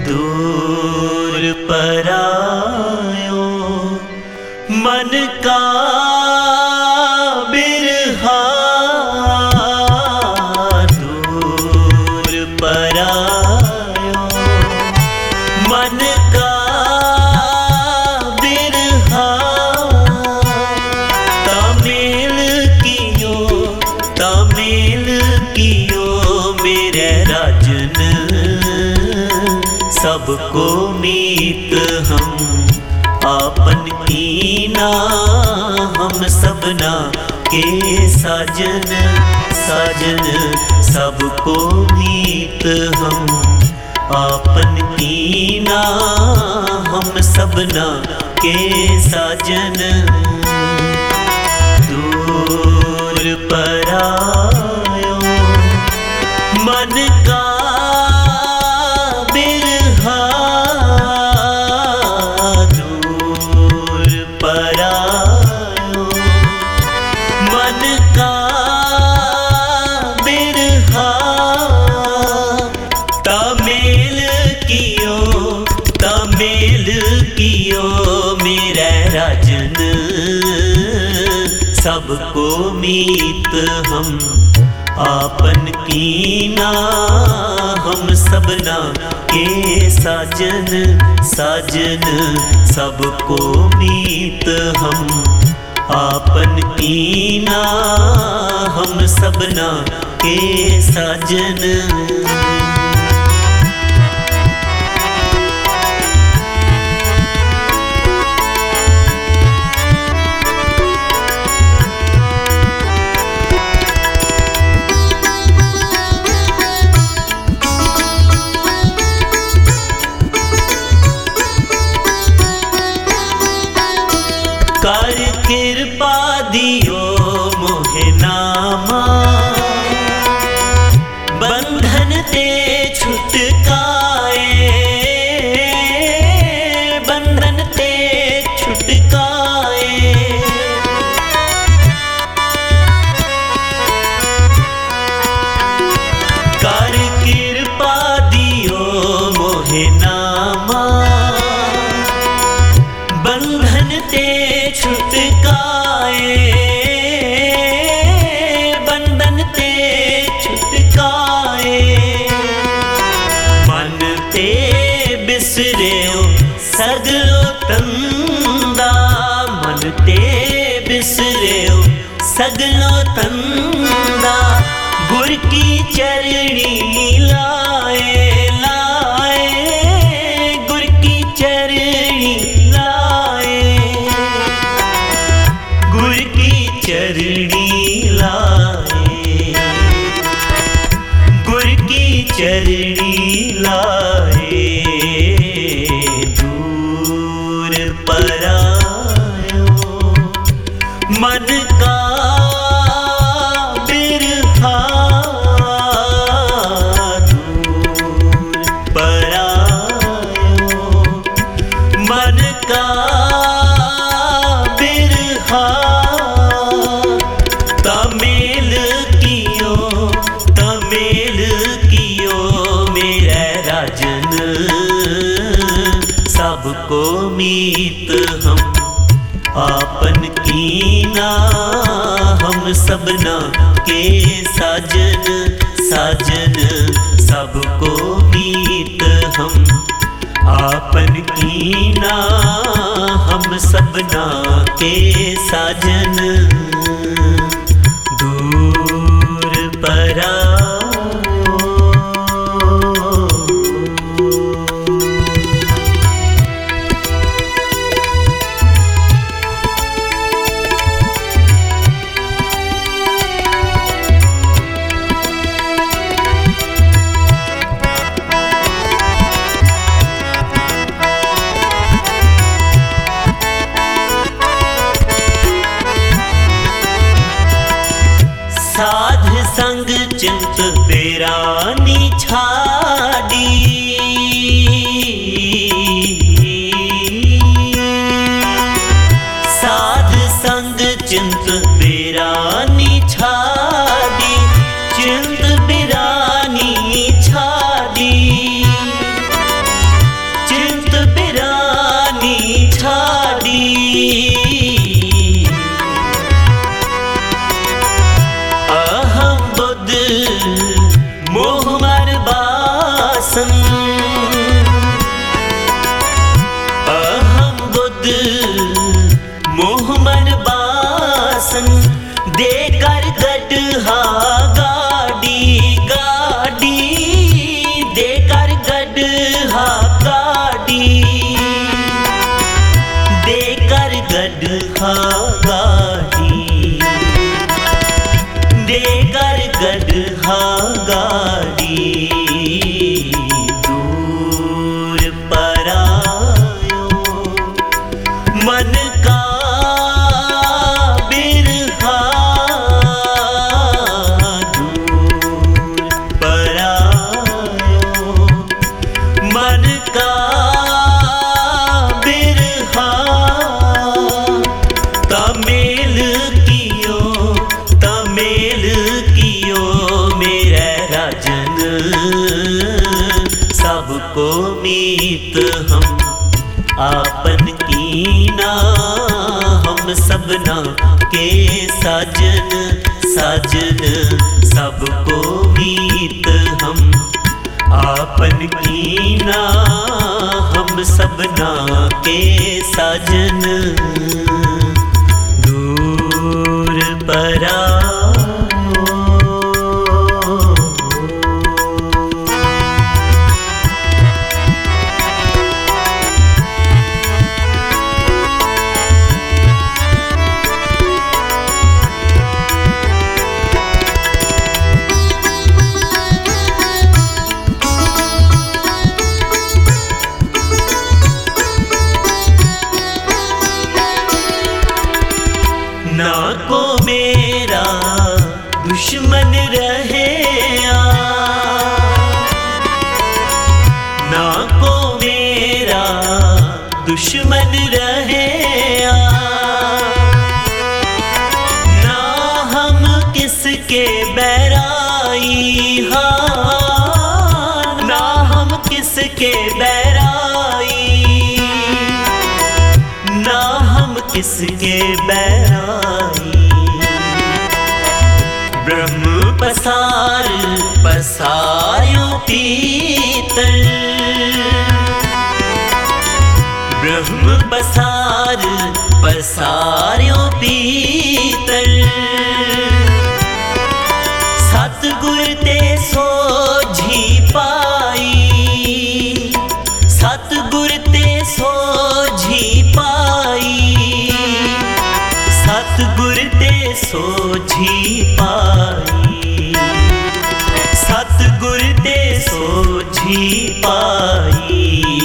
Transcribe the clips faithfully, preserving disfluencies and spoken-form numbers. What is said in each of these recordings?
दूर परायो मन का बिरहा, दूर परायो मन का बिरहा। तामेल कियो तामेल कियो मेरे राजन, सबको मीत हम आपन कीना, हम सबना के साजन साजन। सबको मीत हम आपन कीना, हम सबना के साजन। दूर परायो मन का बिरहा, दूर परायो मन का बिरहा। तामेल कियो तामेल कियो मेरे राजन, सबको मीत हम आपन कीना, हम सबना के साजन साजन। सबको मीत हम आपन कीना, हम सबना के साजन। कर कृपा दियो मोहे नामा, बंधन ते छुटकाए, बंधन ते छुटकाए। कर कृपा दियो मोहे नामा, बंधन ते छुटकाए, बंधन ते छुटकाए। मन ते बिसरेओ सगलो तंदा, मन ते बिसरेओ सगलो तंदा। गुर की चरणी लाए लाए, गुर की चरणी चरणी लाए, गुर की चरणी लाए। दूर परायो मन का बिरहा, दूर परायो मन का बिरहा। तामेल कियो तामेल कियो मेरे राजन, सबको मीत हम आपन कीना, हम सबना के साजन साजन। सबको मीत हम आपन कीना, हम सबना के साजन। दूर परायो आसन अहम बुद्ध मोह मन बासन दे कर गड्ढा गाड़ी गाड़ी दे कर गड्ढा गाड़ी दे कर गड्ढा गाड़ी दे कर गड्ढा गाड़ी दूर परायो मन का बिरहा दूर परायो मन का बिरहा तमेल कियो तमेल कियो मेरे राजन सबको मीत हम आपन कीना हम सबना के साजन साजन सबको मीत हम आपन कीना हम सबना के साजन दूर परायो ना को मेरा दुश्मन रहे ना को मेरा दुश्मन रहे ना हम किसके बैराई हाँ ना हम किसके बैराई ना हम किसके बैराई ब्रह्म पसार पसार्यो पीतल ब्रह्म पसार पसार्यो पीतल सतगुर ते सोझी पाई सतगुर ते सोझी पाई सतगुर ते सोझी पाई सतगुर ते सोझी पाई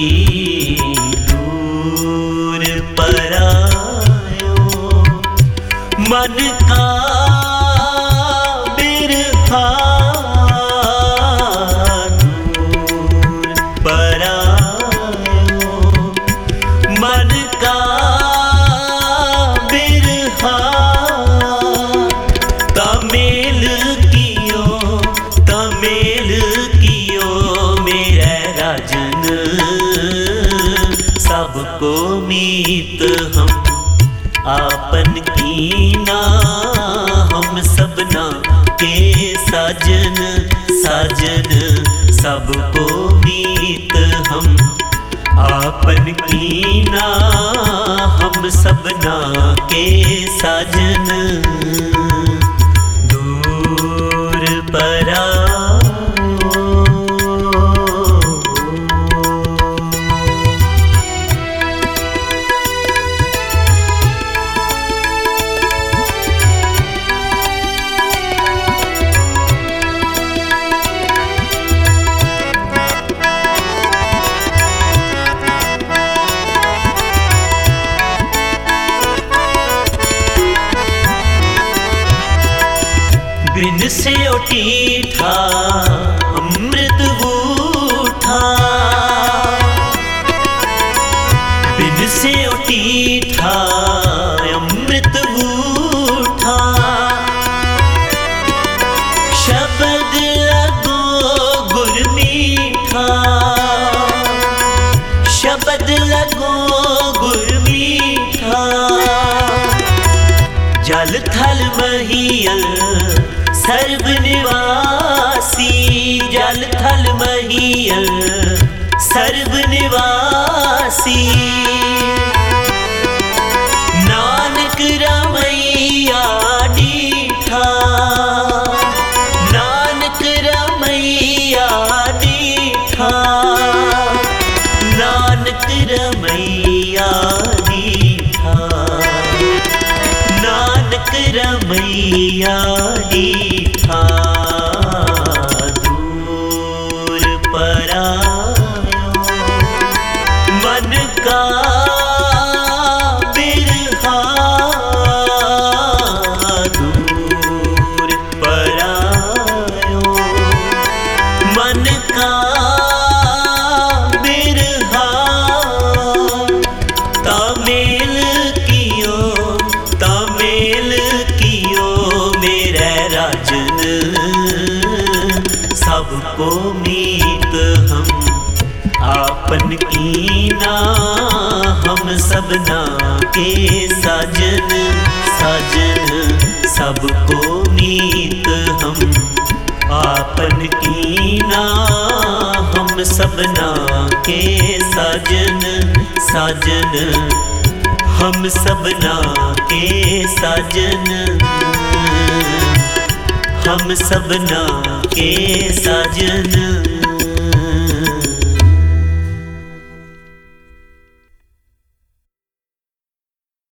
दूर परायो मन का बिरहा दूर परायो मन का तमेल कियो तमेल कियो मेरे राजन सबको मीत हम आपन कीना हम सबना के साजन साजन सबको मीत हम आपन कीना हम सबना के साजन दूर परायो बिन से उठा अमृत बूठा बिन से उठा अमृत बूठा शब्द लगो गुर मीठा शब्द लगो गुर मीठा जल थल महियल सर्व निवासी जल थल महियल किया दीठा दूर परायो मन का बिरहा दूर परायो मन का बिरहा तामेल कियो तामेल कियो मेरे राजन सबको मीत हम आपन कीना हम सबना के साजन साजन सबको मीत हम आपन कीना हम सबना के साजन साजन हम सबना के साजन हम सबना के साजन।